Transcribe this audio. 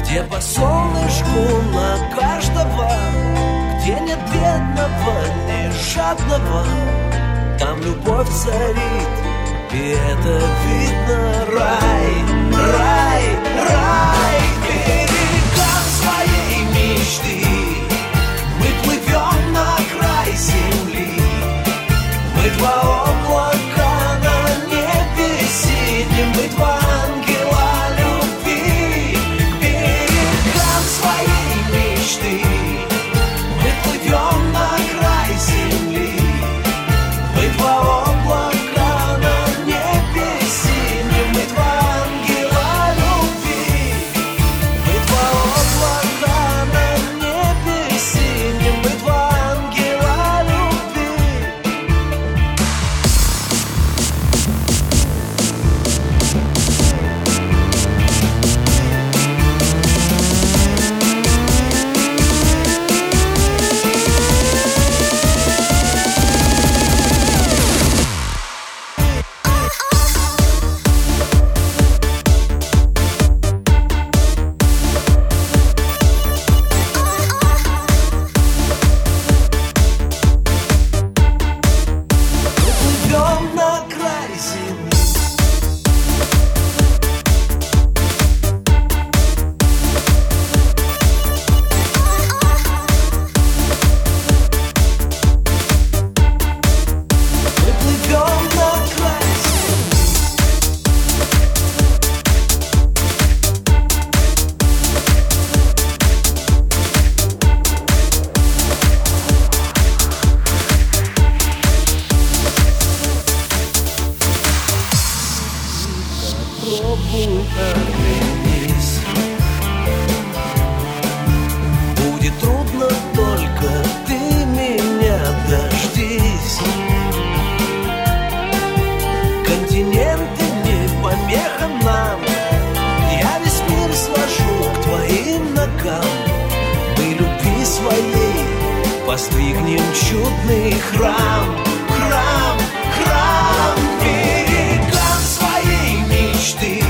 где по солнышку на каждого, где нет бедного, не жадного, там любовь царит, и это видно. Рай, рай, рай. Берегам своей мечты мы плывем на край земли. Мы два облака на небе синем, мы два ангела любви. К берегам своей мечты мы плывем на край земли. Мы два облака на небе синем, мы два ангела любви. Мы два облака на небе синем, мы два ангела любви. Плывем на край земли. Мы плывем на край земли. Попробуй оглянись. Будет трудно, только ты меня дождись. Континенты не помеха нам, я весь мир сложу к твоим ногам. Мы любви своей воздвигнем чудный храм. Храм, храм. Берегам своей мечты